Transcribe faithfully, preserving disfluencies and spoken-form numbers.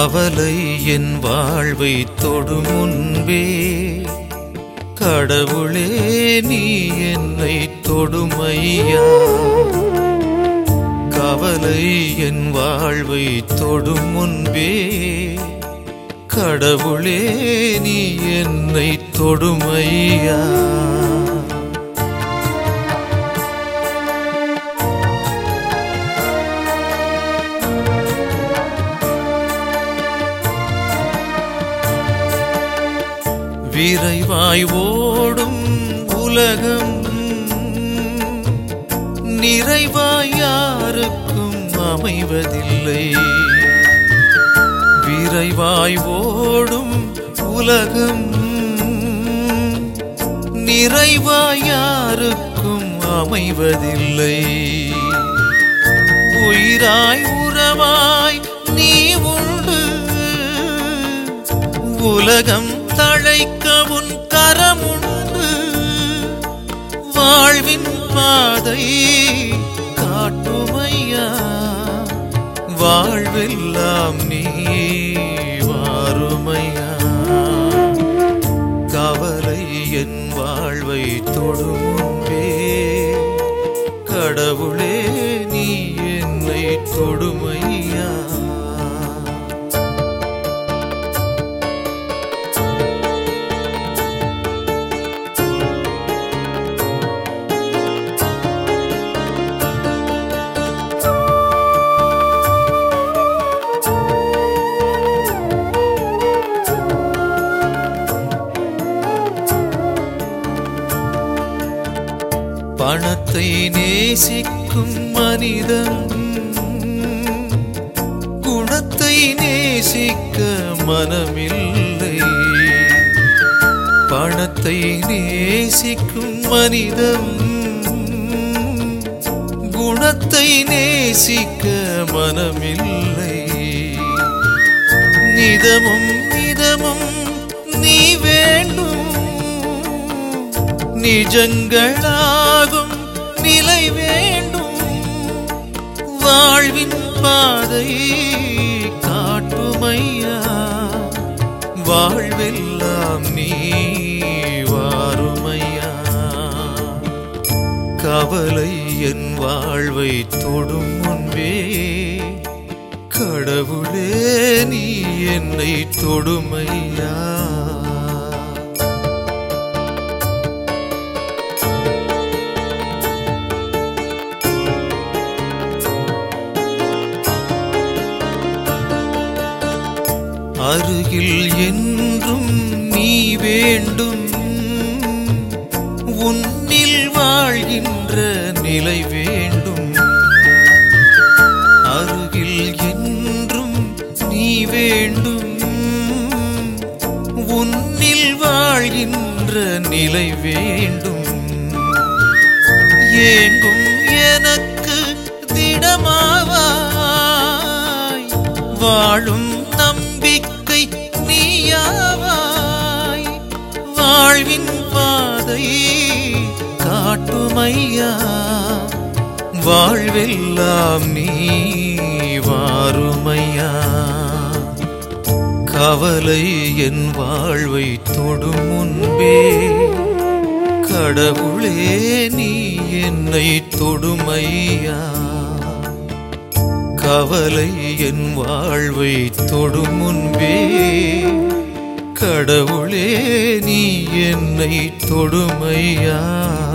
கவலை என் வாழ்வை தொடும் முன்பே கடவுளே நீ என்னை தொடுமையா. கவலை என் வாழ்வை தொடும் முன்பே கடவுளே நீ என்னை தொடுமையா. விரைவாய் ஓடும் உலகம் நிறைவாய் யாருக்கும் அமைவதில்லை. விரைவாய் ஓடும் உலகம் நிறைவாய் யாருக்கும் அமைவதில்லை. உயிராய் உறவாய் நீ உண்டு உலகம் தழைக்க உன் கரமுண்டு. வாழ்வின் பாதை காட்டுமையா வாழ்வெல்லாம் நீ வாருமையா. கவலை என் வாழ்வை தொடும் முன்பே கடவுளே நீ என்னை தொடுமையா. பணத்தை நேசிக்கும் மனிதன் குணத்தை நேசிக்க மனமில்லை. பணத்தை நேசிக்கும் மனிதன் குணத்தை நேசிக்க மனமில்லை. நிதமும் நிதமும் நீ வேண்டும் நிஜங்களாகும் நிலை வேண்டும். வாழ்வின் பாதை காட்டுமையா வாழ்வெல்லாம் நீ வாருமையா. கவலை என் வாழ்வை தொடும் முன்பே கடவுளே நீ என்னை தொடுமையா. அருகில் என்றும் நீ வேண்டும் உன்னில் வாழ்கின்ற நிலை வேண்டும். அருகில் என்றும் நீ வேண்டும் உன்னில் வாழ்கின்ற நிலை வேண்டும். ஏங்கும் எனக்கு திடமாவாய் வாழும் நம்பிக்கை நீயாவாய். வாழ்வின் பாதை காட்டுமையா வாழ்வெல்லாம் நீ வாருமையா. கவலை என் வாழ்வை தொடும் முன்பே கடவுளே நீ என்னை தொடுமையா. கவலை என் வாழ்வை தொடும் முன்பே கடவுளே நீ என்னை தொடுமையா.